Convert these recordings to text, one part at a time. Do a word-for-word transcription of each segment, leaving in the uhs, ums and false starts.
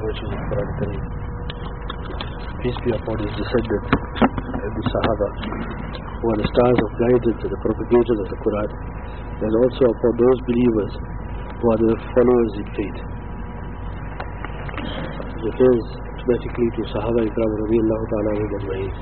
virtues of Quran Kareem. Peace be upon his descendants and the Sahaba, who are the stars of guidance and the propagators of the Quran, and also upon those believers who are the followers in faith. It refers automatically to Sahaba Ikram radiyallahu ta'ala anhum ajma'in.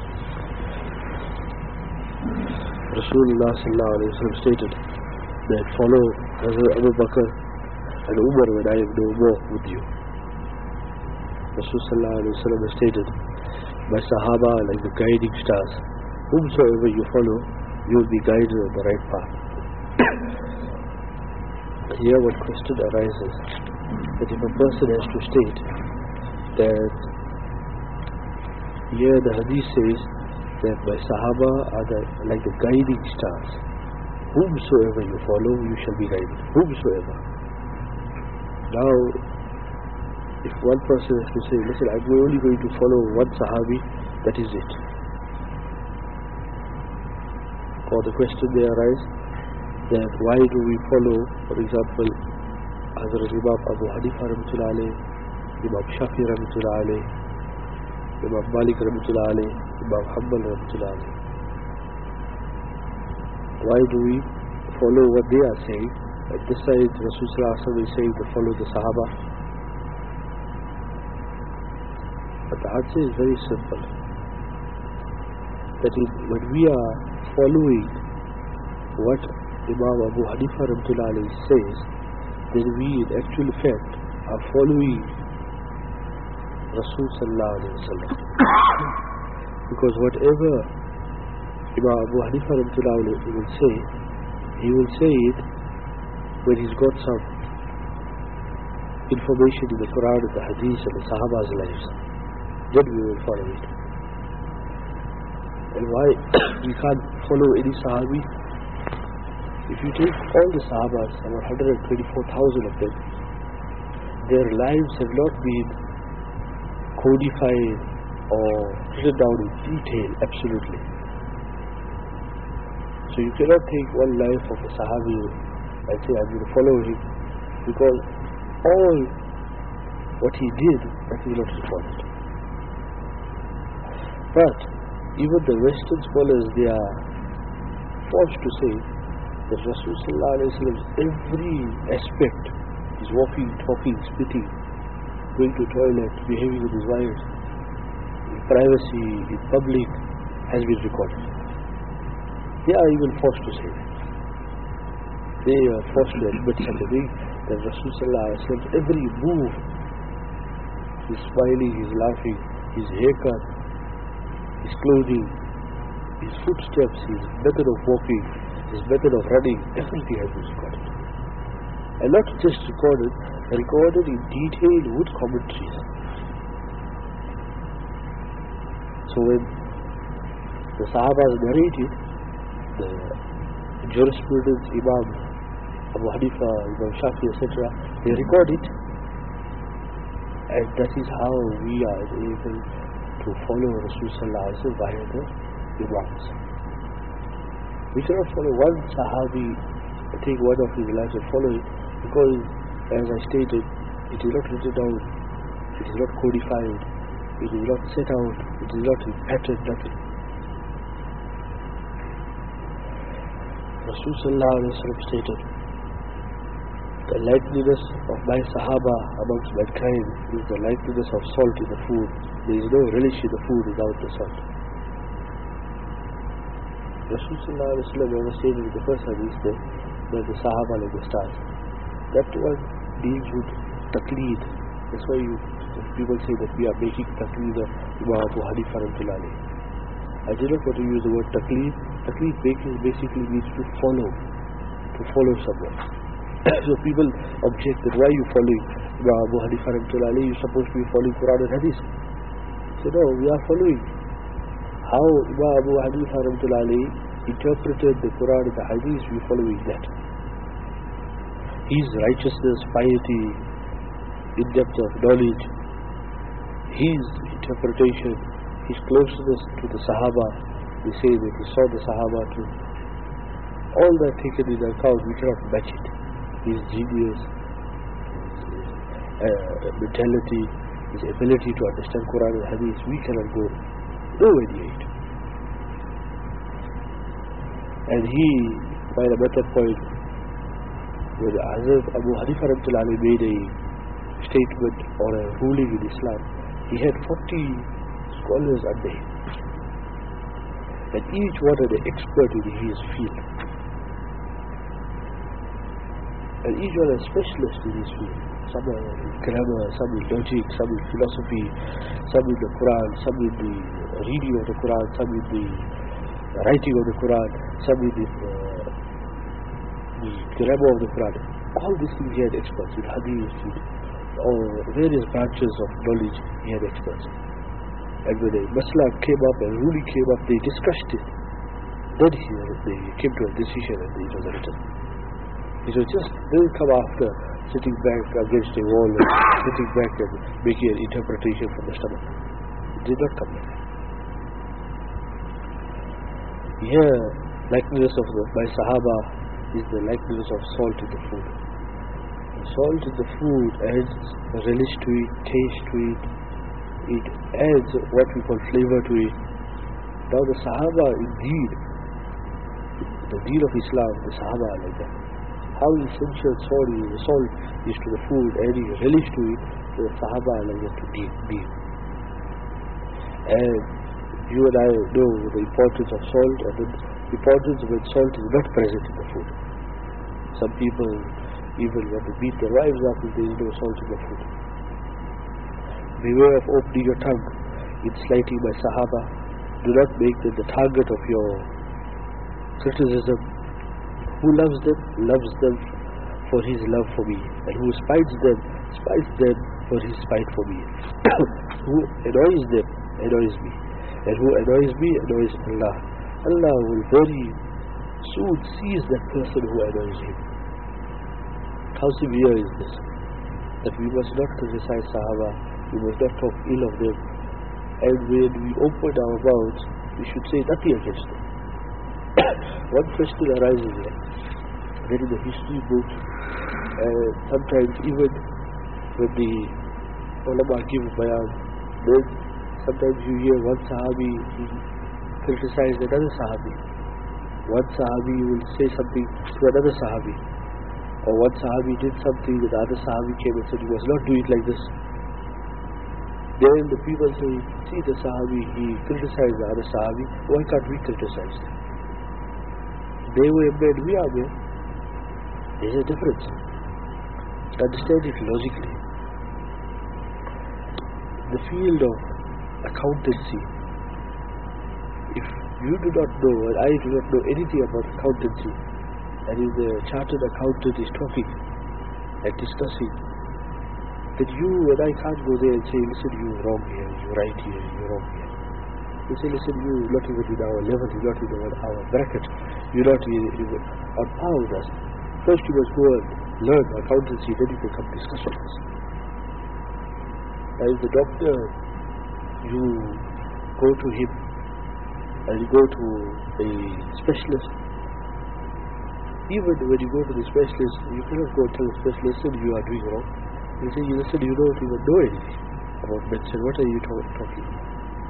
Rasulullah sallallahu alayhi wa sallam stated that follow Hazrat Abu Bakr and Umar when I am no more with you. Rasul sallallahu alayhi wa sallam stated, my Sahaba are like the guiding stars. Whomsoever you follow, you will be guided on the right path. Here what question arises, that if a person has to state that here the hadith says that my Sahaba are the, like the guiding stars. Whomsoever you follow, you shall be guided. Whomsoever. Now, if one person has to say, listen, I'm only going to follow one Sahabi, that is it. Or the question may arise that why do we follow, for example, Hazrat Imam Abu Hanifa rahmatullah alayh, Imam Shafi rahmatullah alayh, Imam Malik rahmatullah alayh, Imam Hanbal rahmatullah alayh. Why do we follow what they are saying? At this side, Rasul sallallahu alaihi wasallam is saying to follow the Sahaba. But the answer is very simple. That is, when we are following what Imam Abu Hanifa rahmatullah alayhi says, then we in actual fact are following Rasul sallallahu alayhi wasallam. Because whatever Imam Abu Hanifa rahmatullah alayhi will say, he will say it when he's got some information in the Quran and the Hadith and the Sahaba's lives. Then we will follow it. And why we can't follow any Sahabi? If you take all the Sahabas, about one hundred twenty-four thousand of them, their lives have not been codified or written down in detail, absolutely. So you cannot take one life of a Sahabi and say, I'm going to follow him, because all what he did, that is not recorded. But even the Western scholars, they are forced to say that Rasul sallallahu alayhi wa sallam's every aspect, his walking, talking, spitting, going to toilet, behaving with his wives, in privacy, in public, has been recorded. They are even forced to say that. They are forced to admit such a thing, that Rasul sallallahu alayhi wa sallam's every move, his smiling, his laughing, his haircut, his clothing, his footsteps, his method of walking, his method of running, everything has been recorded. And not just recorded, recorded in detail with commentaries. So when the Sahabas narrated, the jurisprudence, Imam Abu Hanifa, Imam Shafi, et cetera, they record it, and that is how we are able to follow Rasul sallallahu alaihi wasallam via the Imams. We cannot follow one Sahabi, take one of his lives and follow it, because as I stated, it is not written down, it is not codified, it is not set out, it is not in pattern, nothing. Rasul sallallahu alaihi wasallam stated, the likeness of my Sahaba amongst mankind is the likeness of salt in the food. There is no relish in the food without the salt. Rasul sallallahu alaihi wasallam ever stated in the first hadith that, that the Sahaba like the stars. That one deals with taqleed. That's why you, people say that we are making taqleed of Imam Abu Hanifa rahmatullah alayhi. I do not want to use the word taqleed. Taqleed basically means to follow, to follow someone. So people object that why are you following Imam Abu Hanifa rahmatullah alayhi? You're supposed to be following Quran and Hadith. So no, we are following how Imam Abu Hanifa rahmatullah alayhi interpreted the Quran and the Hadith. We are following that. His righteousness, piety, in depth of knowledge, his interpretation, his closeness to the Sahaba. They say that he saw the Sahaba too. All that taken into account, we cannot match it. His genius, his uh, mentality, his ability to understand Quran and Hadith, we cannot go nowhere near it. And he, by the method point, when Hazrat Abu Hanifa Rahmatullah Alayhi made a statement or a ruling in Islam, he had forty scholars under him, and each one an expert in his field, and each one a specialist in his field. Some are in grammar, some in logic, some in philosophy, some in the Quran, some in the reading of the Quran, some in the writing of the Quran, some in the, uh, the grammar of the Quran. All these things he had experts in Hadith, or various branches of knowledge he had experts. And when a masla came up and ruling came up, they discussed it. Then he, they came to a decision and it was written. It was just, they will come after sitting back against a wall and sitting back and making an interpretation from the stomach. It did not come like that. Here, likeness of the, by Sahaba is the likeness of salt in the food. The salt in the food adds relish to it, taste to it. It adds what we call flavor to it. Now the Sahaba, indeed, the deen of Islam, the Sahaba are like that. How essential salt is, salt is to the food, adding relish to it, the Sahaba are like that to deen. And you and I know the importance of salt, and the importance when salt is not present in the food. Some people, even when they beat their wives up, if there is no salt in the food. Beware of opening your tongue in slighting by Sahaba. Do not make them the target of your criticism. Who loves them, loves them for his love for me, and who spites them, spites them for his spite for me. Who annoys them, annoys me, and who annoys me, annoys Allah. Allah will very soon seize that person who annoys him. How severe is this? That we must not criticize Sahaba, we must not talk ill of them, and when we open our mouths, we should say nothing against them. One question arises here, that in the history books, uh, sometimes even when the ulama give bayan, then sometimes you hear one Sahabi criticize another Sahabi. One Sahabi will say something to another Sahabi. Or one Sahabi did something, the other Sahabi came and said, you must not do it like this. Then the people say, see the Sahabi, he criticized the other Sahabi, why can't we criticize them? They were made, we are made. There's a difference. Understand it logically. The field of accountancy, if you do not know, and I do not know anything about accountancy, and if the chartered accountant is talking and discussing, then you and I can't go there and say, listen, you're wrong here, you're right here, you're wrong here. You say, listen, you're not even in our level, you're not in our bracket, you're not even on par with us. First you must go and learn accountancy, then you can come discuss with us. As the doctor, you go to him and you go to a specialist. Even when you go to the specialist, you cannot go and tell the specialist, listen, you are doing wrong. You say, listen, you don't even know anything about medicine. What are you talk talking about?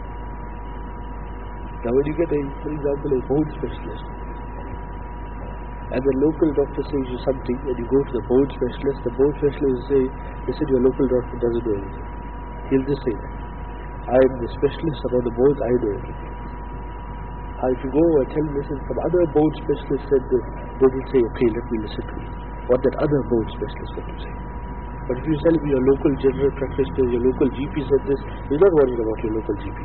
Now when you get, a, for example, a bone specialist, and the local doctor says you something, and you go to the bone specialist, the bone specialist will say, listen, your local doctor doesn't know anything. He'll just say that. I am the specialist about the bones, I know everything. How if you go and tell him, listen, some other bone specialist said this, they will say, okay, let me listen to it. What that other bone specialist got to say. But if you tell him your local general practitioner, your local G P said this, he's not worried about your local G P.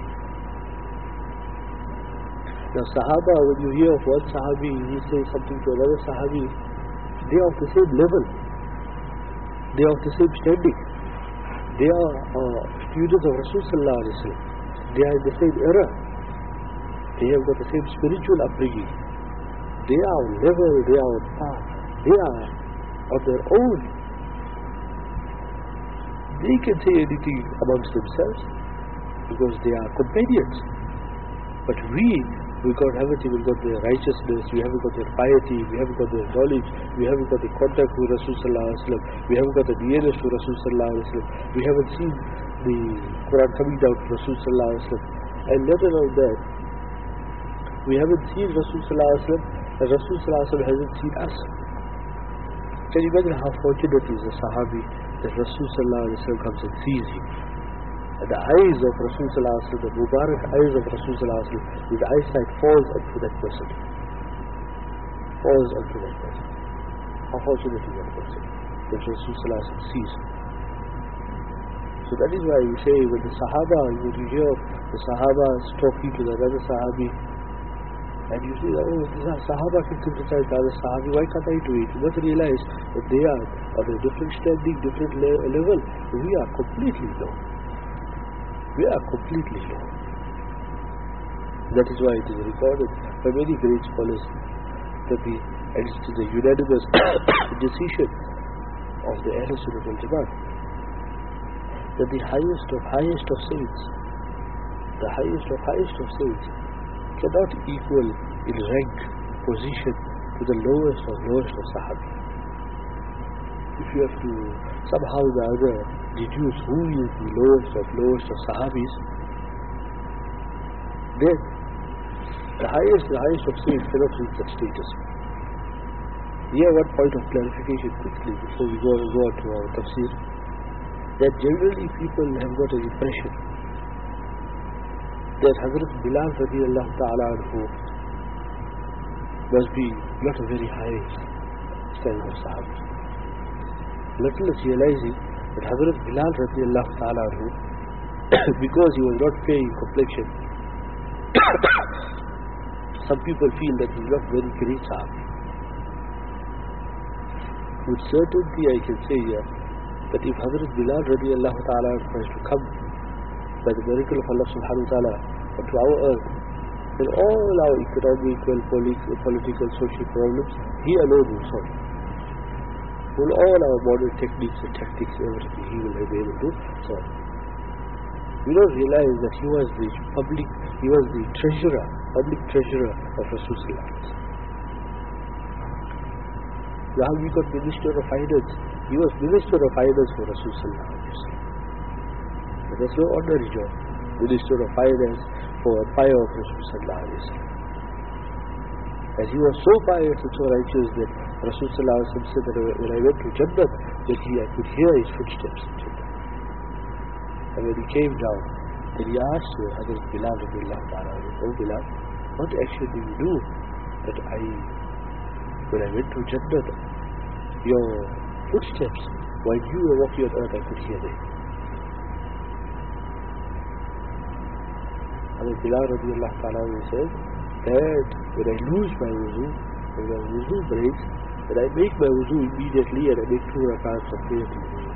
Now Sahaba, when you hear of one Sahabi, he says something to another Sahabi, they are of the same level. They are of the same standing. They are uh, students of Rasulullah sallallahu alaihi wasallam. They are in the same era. They have got the same spiritual upbringing. They are on level, they are on par. They are on their own. They can say anything amongst themselves because they are companions. But we, we got everything, we got their righteousness, we haven't got their piety, we haven't got their knowledge, we haven't got the contact with Rasulullah sallallahu alaihi wasallam, we haven't got the nearness to Rasulullah sallallahu alaihi wasallam, we haven't seen the Quran coming down to Rasul Sallallahu Alaihi Wasallam. And let alone that, we haven't seen Rasul Sallallahu Alaihi Wasallam, and Rasul Sallallahu Alaihi Wasallam hasn't seen us. Can you imagine how fortunate is a Sahabi that Rasul Sallallahu Alaihi Wasallam comes and sees him? And the eyes of Rasul Sallallahu Alaihi Wasallam, the Mubarak eyes of Rasul Sallallahu Alaihi Wasallam, his eyesight falls onto that person. Falls onto that person. How fortunate is that person that Rasul Sallallahu Alaihi Wasallam sees him. So that is why we say when the Sahaba, when you hear the Sahabas talking to the other Sahabi, and you see, oh, this Sahaba can criticize the other Sahabi, why can't I do it? You must realize that they are on a different standing, different le- level. We are completely low. We are completely low. That is why it is recorded by many great scholars that the, and it is a unanimous decision of the Ahlul Sunnah wal Jama'ah, that the highest of highest of saints, the highest of highest of saints, cannot equal in rank, position to the lowest of lowest of Sahabi. If you have to somehow or the other deduce who is the lowest of lowest of Sahabis, then the highest, the highest of saints cannot reach that status. Here one point of clarification quickly before we go, go on to our tafsir, that generally people have got an impression that Hazrat Bilal radiallahu ta'ala anhu must be not a very high standard of Sahabi. Little is realizing that Hazrat Bilal radiallahu ta'ala anhu, because he was not fair in complexion, some people feel that he is not very great Sahabi. With certainty I can say here that if Hazrat Bilal radiallahu ta'ala has to come by the miracle of Allah subhanahu wa ta'ala onto our earth, then all our economic, political, social problems, he alone will solve. Will all our modern techniques and tactics, everything, he will be able to solve. We don't realize that he was the public, he was the treasurer, public treasurer of Rasulullah. Now we got Minister of Finance. He was Minister of Finance for Rasulullah. But that's no ordinary job. Minister of Finance for empire of Rasulullah. As he was so pious and so righteous that Rasulullah said that when I went to Jannah, that he, I could hear his footsteps in Jannah. And when he came down, then he asked Hazrat Bilal radiallahu ta'ala, oh Bilal, what action do you do that I, when I went to Jannah, your footsteps, while you were walking on earth, I could hear them. Hazrat Bilal radiallahu ta'ala said that when I lose my wuzu, when my wuzu breaks, then I make my wuzu immediately and I make two rakats of prayer to wuzu.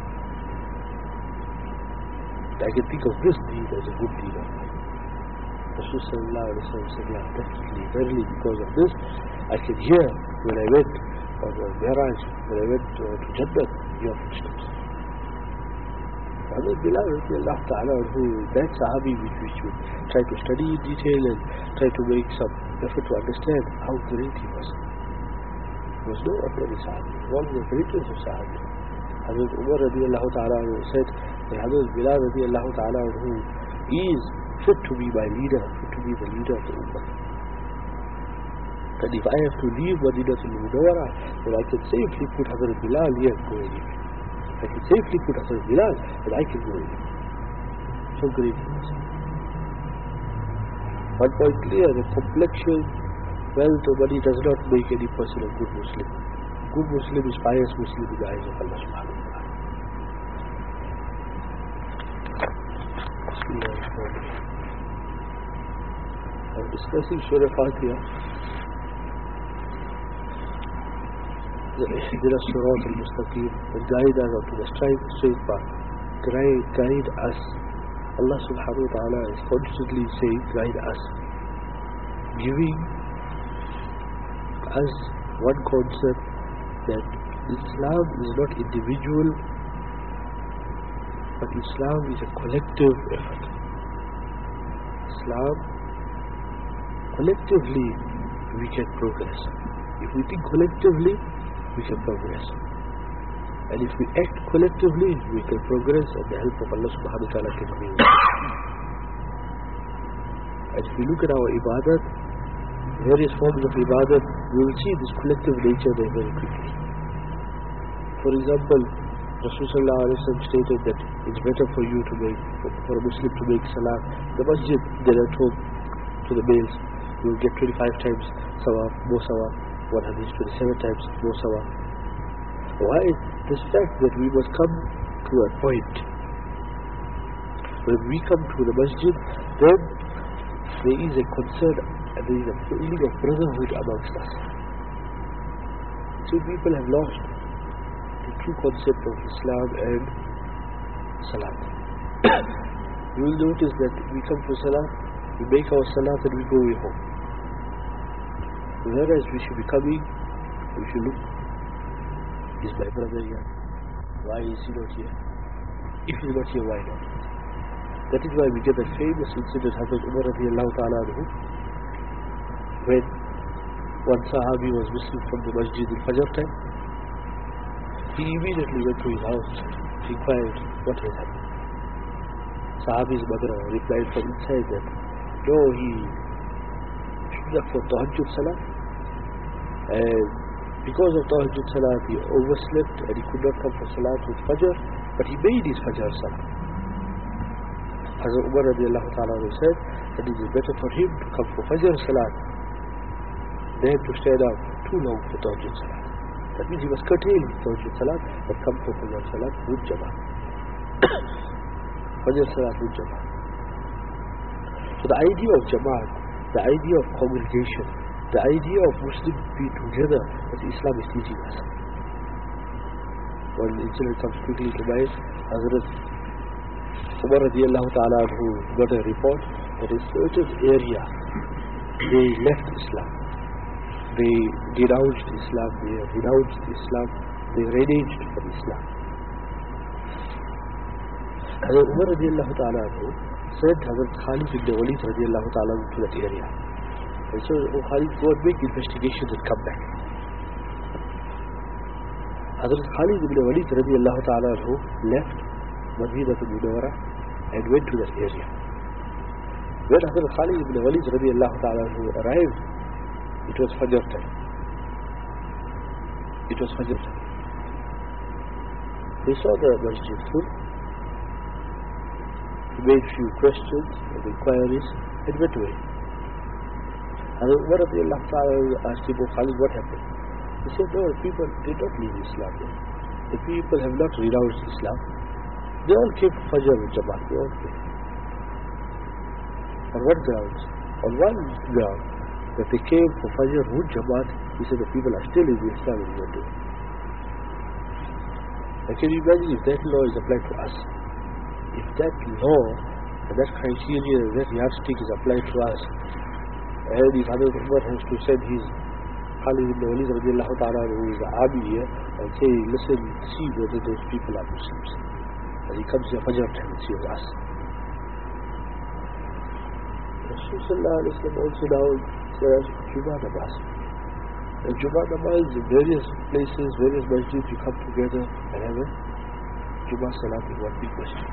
I can think of this deed as a good deed of mine. Rasul sallallahu alayhi wa sallam said, yeah, definitely, verily because of this, I can hear when I went on the Mi'raj, when I went uh, to Jannah, your footsteps. Hazrat Bilal radiallahu ta'ala, who that Sahabi which, which would try to study in detail and try to make some effort to understand how great he was. He was no ordinary Sahabi, one of the greatest of Sahabi. Hazrat Umar radiallahu ta'ala said that Hazrat Bilal radiallahu ta'ala who is fit to be my leader, fit to be the leader of the Ummah. And if I have to leave Madinatul Munawwara, then I can safely put Hazrat Bilal here and go anywhere. I can safely put Hazrat Bilal and I can go anywhere. So great he was. One point clear, the complexion, wealth or money does not make any person a good Muslim. Good Muslim is pious Muslim in the eyes of Allah subhanahu wa ta'ala. I'm discussing Surah Fatiha. Ihdina Sirat al-Mustaqim, and guide us onto the straight, straight path. Guide, guide us. Allah subhanahu wa ta'ala is constantly saying, guide us. Giving us one concept that Islam is not individual, but Islam is a collective effort. Islam, collectively, we can progress. If we think collectively, we can progress. And if we act collectively, we can progress, and the help of Allah subhanahu wa ta'ala can bring us. And if we look at our ibadat, various forms of ibadat, we will see this collective nature there very quickly. For example, Rasulullah stated that it's better for you to make, for a Muslim to make salat the masjid than at home to the males. You will get twenty-five times sawab, more sawab. One hadith twenty-seven times more sawab. Why? This fact that we must come to a point. When we come to the masjid, then there is a concern and there is a feeling of brotherhood amongst us. So people have lost the true concept of Islam and Salat. You will notice that we come for Salat, we make our Salat and we go away home. Whereas we should be coming, we should look, is my brother here? Why is he not here? If he is not here, why not? That is why we get that famous incident Hazrat Umar radiallahu ta'ala anhu, when one Sahabi was missing from the Masjid al-Fajr time. He immediately went to his house, inquired what has happened. Sahabi's mother replied from inside that, no, he stood up for Tahajjud Salah, and because of Tahajjud Salah he overslept and he could not come for Salat with Fajr, but he made his Fajr Salah. Hazrat Umar radiallahu ta'ala said that it is better for him to come for Fajr Salat than to stand up too long for Tahajjud Salat. That means he must curtail Tahajjud Salat but come for Fajr Salat with Jama'at. Fajr Salat with Jama'at. So the idea of Jama'at, the idea of congregation, the idea of Muslims being together, that Islam is teaching us. One incident comes quickly to mind. Hazrat Umar radiallahu ta'ala who got a report that in certain area they left Islam. They denounced Islam, they renounced Islam, they reneged from Islam. Hazrat Umar radiallahu ta'ala sent Hazrat Khalid ibn Walid radiallahu ta'ala to that area. And so oh, Khalid, go and make investigations and come back. Hazrat Khalid ibn Walid radiallahu ta'ala left Madinah al-Munawwara and went to that area. When Hazrat Khalid ibn Walid radiallahu ta'ala arrived, it was Fajr time. It was Fajr time. They saw the masjid full. He made few questions and inquiries and went away. Hazrat Umar radiallahu ta'ala asked him, oh Khalid, what happened? He said, no, the people did not leave Islam yet. The people have not renounced Islam. They all came for Fajr and Jamaat. They all came. On what grounds? On one ground, that they came for Fajr with Jamaat, he said the people are still in the Islam and they are doing. Now can you imagine if that law is applied to us? If that law and that criteria, that yardstick is applied to us, and if Hazrat Umar has to send his Khalid ibn Walid radiallahu ta'ala who is the army here and say, listen, see whether those people are Muslims. And he comes here Fajr time and sees us. Rasulullah also now says Jummah Namaz. And Jummah Namaz in various places, various masjids, you come together and have a Jummah Salat in one big masjid.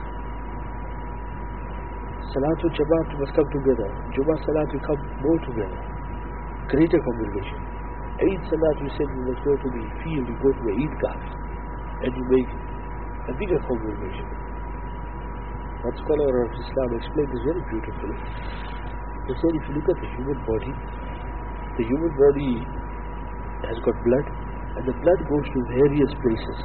Salatul Jamaat must come together. Jummah Salat you come more together. Greater congregation. Eid Salat you said you must go to the field, you go to the Eidgah and you make a bigger congregation. One scholar of Islam explained this very beautifully. He said if you look at the human body, the human body has got blood and the blood goes to various places.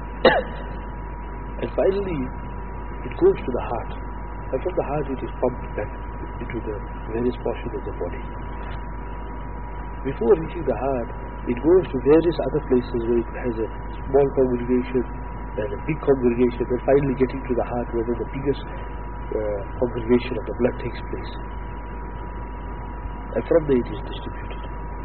And finally it goes to the heart. And from the heart it is pumped back into the various portions of the body. Before reaching the heart, it goes to various other places where it has a small congregation and a big congregation, and finally getting to the heart where the biggest uh, congregation of the blood takes place. And from there it is distributed.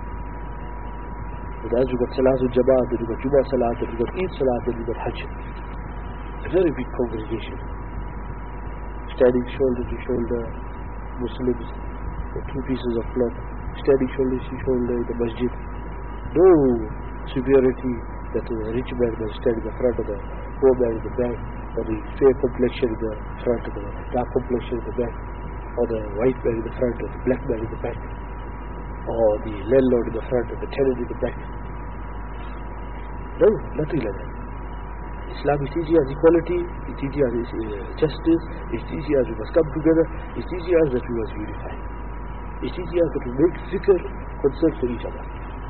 And as you got Salatul Jamaat, then you got Jummah Salat, then you got Eid Salat, then you got Hajj. A very big congregation. Standing shoulder to shoulder, Muslims, two pieces of cloth, standing shoulder to shoulder in the masjid. No superiority, that the rich man must stand in the front of the poor man in the back, or the fair complexion in the front of the dark complexion in the back, or the white man in the front or the black man in the back, or the landlord in the front or the tenant in the back. No, nothing like that. Islam is teaching us equality, it teaches us uh, justice, it teaches us we must come together, it teaches us that we must unify. It teaches us that we make fikr concern for each other.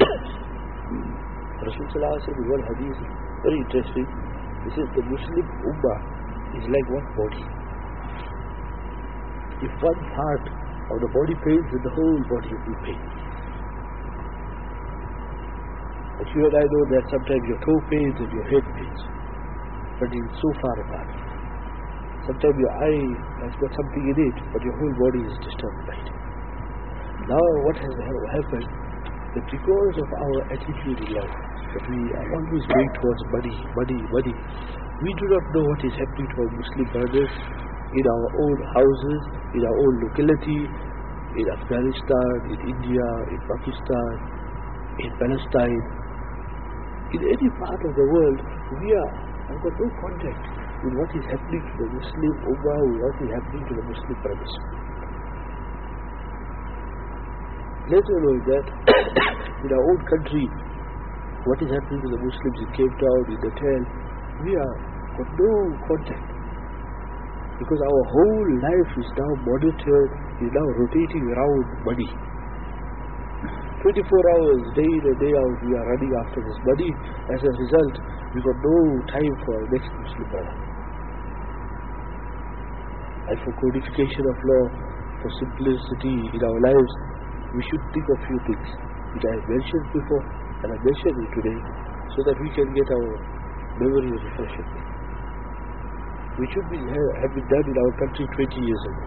Rasul Sallallahu Alaihi Wasallam in one hadith, very interesting. He says the Muslim Ummah is like one body. If one part of the body pains, then the whole body will be pain. But you and I know that sometimes your toe pains and your head pains, but it's so far apart. Sometimes your eye has got something in it, but your whole body is disturbed by it. Now what has happened, that because of our attitude in life, that we are always going towards money, money, money, we do not know what is happening to our Muslim brothers in our own houses, in our own locality, in Afghanistan, in India, in Pakistan, in Palestine, in any part of the world. We are, have got no contact with what is happening to the Muslim Ummah, with what is happening to the Muslim brothers. Let us know that in our own country, what is happening to the Muslims in Cape Town, in Natal, we are got no contact. Because our whole life is now monitored, is now rotating around money. twenty-four hours, day in and day out, we are running after this money. As a result, we got no time for our next Muslim brother. And for codification of law, for simplicity in our lives, we should think of few things which I have mentioned before, and I mentioned it today, so that we can get our memory refreshed. We should be, have been done in our country twenty years ago.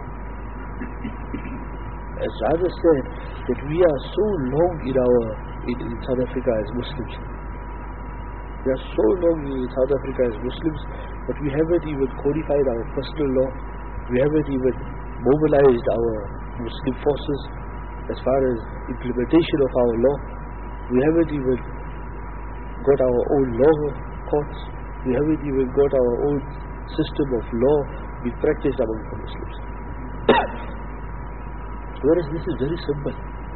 As Raja said, that we are so long in our in, in South Africa as Muslims. We are so long in South Africa as Muslims, but we haven't even codified our personal law. We haven't even mobilized our Muslim forces as far as implementation of our law. We haven't even got our own law courts. We haven't even got our own system of law being practiced among the Muslims. Whereas this is very simple.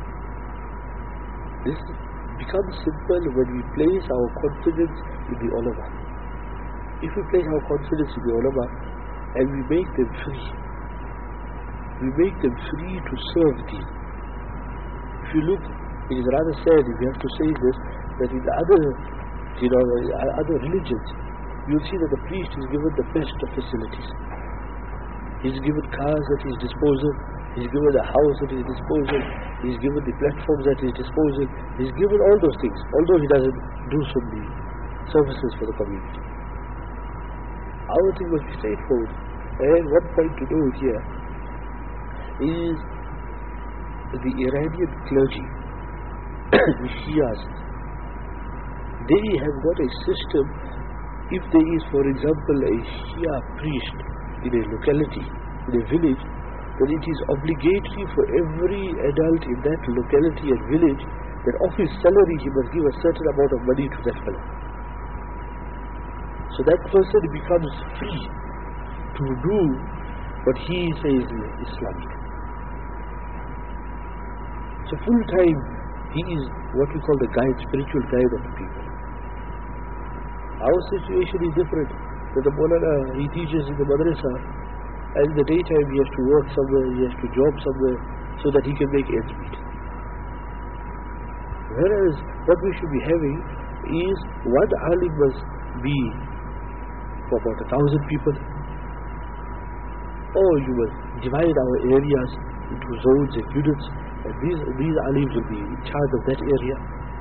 This becomes simple when we place our confidence in the ulama. If we place our confidence in the ulama and we make them free, we make them free to serve Deen. If you look, it is rather sad, if you have to say this, that in other, you know, other religions, you'll see that the priest is given the best of facilities. He's given cars at his disposal, he's given a house at his disposal, he's given the platforms at his disposal, he's given all those things, although he doesn't do so many services for the community. Our thing must be straightforward. And one point to note here is the Iranian clergy, the Shias. They have got a system. If there is, for example, a Shia priest in a locality, in a village, then it is obligatory for every adult in that locality and village that of his salary he must give a certain amount of money to that fellow. So that person becomes free to do what he says is Islamic. So full time he is what we call the guide, spiritual guide of the people. Our situation is different. That the Maulana, he teaches in the madrasa, and in the daytime he has to work somewhere, he has to job somewhere, so that he can make ends meet. Whereas what we should be having is one alim must be for about a thousand people, or you must divide our areas into zones and units, and these, these alims will be in charge of that area.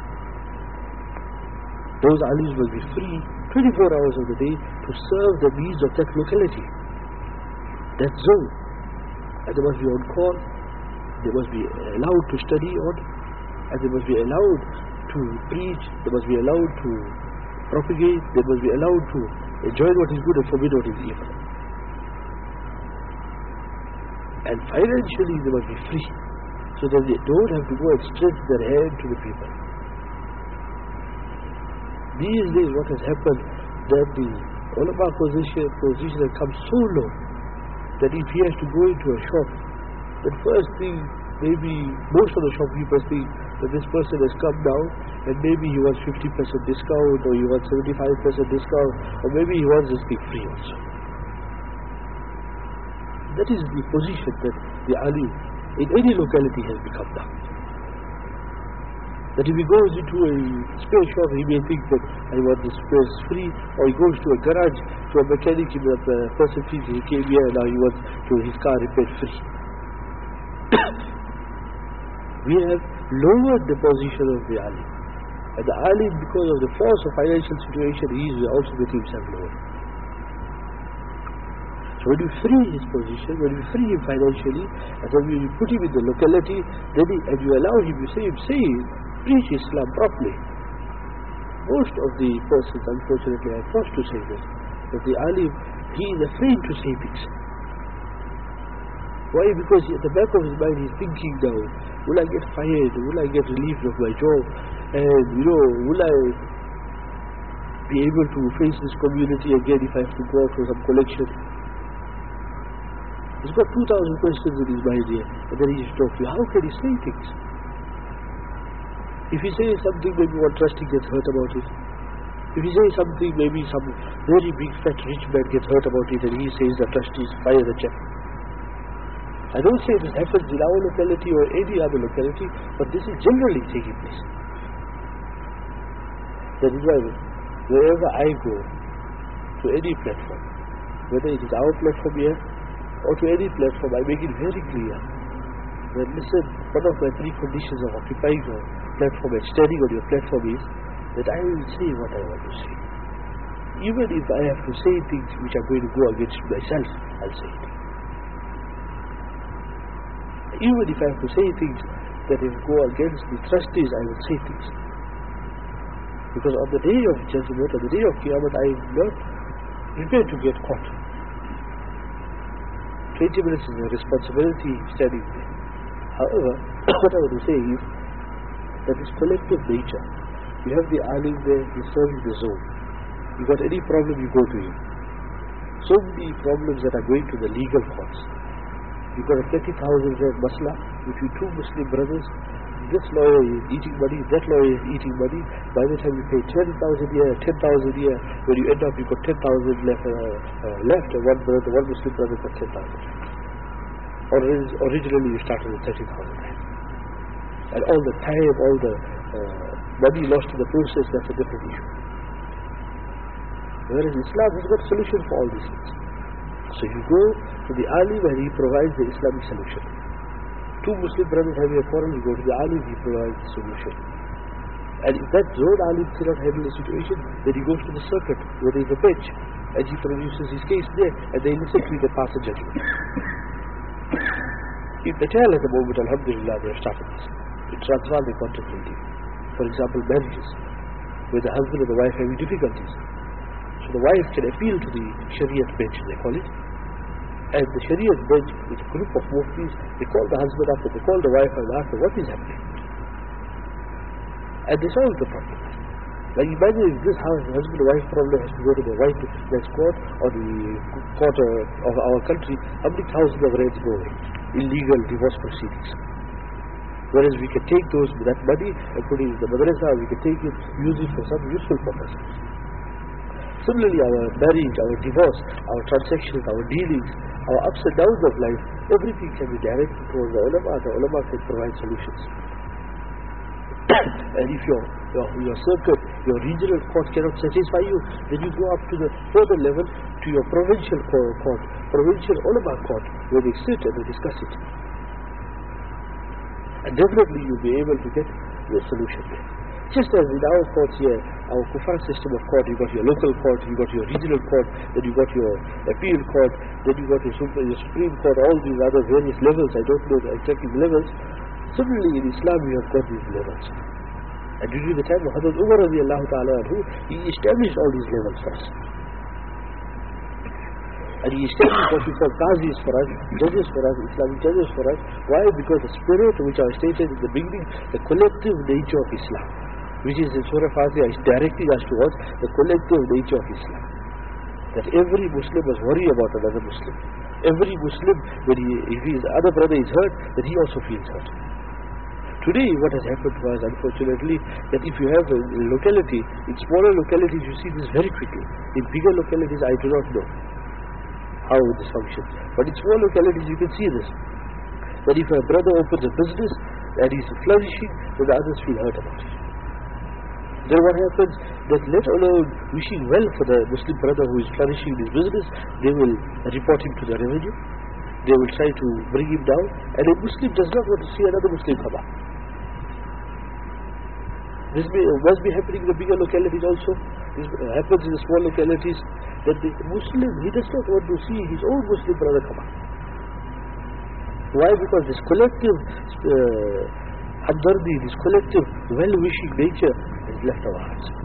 Those alims will be free twenty-four hours of the day to serve the needs of that locality, that zone. And they must be on call, they must be allowed to study on, and they must be allowed to preach, they must be allowed to propagate, they must be allowed to enjoy what is good and forbid what is evil. And financially they must be free, so that they don't have to go and stretch their hand to the people. These days what has happened, that the ulama position, position has come so low that if he has to go into a shop, the first thing, maybe most of the shopkeepers think that this person has come down and maybe he wants fifty percent discount, or he wants seventy-five percent discount, or maybe he wants this thing free also. That is the position that the alim in any locality has become now. That if he goes into a spare shop, he may think that I want this space free, or he goes to a garage, to a mechanic, that the person thinks he came here and now he wants to his car repaired free. We have lowered the position of the alim. And the alim, because of the force of financial situation, he is also getting himself lower. So when we free his position, when we free him financially, and then we put him in the locality, then he, and you allow him, you say him, say, preach Islam properly. Most of the persons, unfortunately, I am forced to say this, that the alim, he is afraid to say things. Why? Because at the back of his mind he is thinking now, will I get fired, will I get relieved of my job, and you know, will I be able to face this community again if I have to go out for some collection? He's got two thousand questions in his mind here, and then he just talks to you. How can he say things? If he says something, maybe one trustee gets hurt about it. If he says something, maybe some very big fat rich man gets hurt about it, and he says the trustees fire the chap. I don't say this happens in our locality or any other locality, but this is generally taking place. That is why wherever I go, to any platform, whether it is our platform here, or to any platform, I make it very clear that listen, one of my three conditions of occupying a platform and standing on your platform is that I will say what I want to say. Even if I have to say things which are going to go against myself, I'll say it. Even if I have to say things that will go against the trustees, I will say things. Because on the day of judgment, on the day of Qiyamah, I am not prepared to get caught. Twenty minutes is a responsibility standing there. However, what I want to say is that this collective nature, you have the alim there, he's serving the zone. You got any problem, you go to him. So many problems that are going to the legal courts. You've got a thirty thousand rand masla between two Muslim brothers. This lawyer is eating money, that lawyer is eating money. By the time you pay twenty thousand a year, ten thousand a year, when you end up, you've got ten thousand left, uh, uh, left, and one brother, one Muslim brother got ten thousand. Or originally you started with thirty thousand rand. And all the time, all the uh, money lost in the process, that's a different issue. Whereas Islam has got solution for all these things. So you go to the alim and he provides the Islamic solution. Two Muslim brothers having a quarrel, you go to the alim, he provides the solution. And if that zone alim cannot handle the situation, then he goes to the circuit where there is a bench, and he produces his case there, and they listen to it and pass a judgment. In Natal at the moment, alhamdulillah, they have started this. In Transvaal they contemplating. For example, marriages, where the husband and the wife having difficulties. So the wife can appeal to the Shariat bench, they call it. And the Shariat bench is a group of muftis. They call the husband up and they call the wife and ask her, what is happening? And they solve the problem. Like imagine if this house, husband and wife problem has to go to the wife next court or the court of our country, how many thousands of rands go away? Illegal divorce proceedings. Whereas we can take those, that money and put it in the madrasa, we can take it, use it for some useful purposes. Similarly, our marriage, our divorce, our transactions, our dealings, our ups and downs of life, everything can be directed towards the ulama. The ulama can provide solutions. And if your, your, your circuit, your regional court cannot satisfy you, then you go up to the further level, to your provincial court, provincial ulama court, where they sit and they discuss it. And definitely you'll be able to get your solution there. Just as in our courts here, our kufar system of court, you got your local court, you got your regional court, then you got your appeal court, then you got your, super, your Supreme Court, all these other various levels, I don't know the exact levels. Similarly in Islam we have got these levels. And during the time of Hazrat Umar radiallahu ta'ala anhu, he established all these levels for us. And he established what we call qazis for us, judges for us, Islamic judges for us. Why? Because the spirit which I stated in the beginning, the collective nature of Islam. which is in Surah Fatiha, is directing us towards the collective nature of Islam. That every Muslim must worry about another Muslim. Every Muslim, when he, if his other brother is hurt, that he also feels hurt. Today, what has happened to us, unfortunately, that if you have a locality, in smaller localities you see this very quickly. In bigger localities, I do not know how this functions. But in small localities, you can see this. That if a brother opens a business and he's flourishing, then the others feel hurt about it. Then what happens, that let alone wishing well for the Muslim brother who is flourishing in his business, they will report him to the revenue, they will try to bring him down, and a Muslim does not want to see another Muslim come up. This may, must be happening in the bigger localities also. This happens in the small localities, that the Muslim, he does not want to see his own Muslim brother come up. Why? Because this collective uh, hamdardi, this collective well-wishing nature has left our hearts.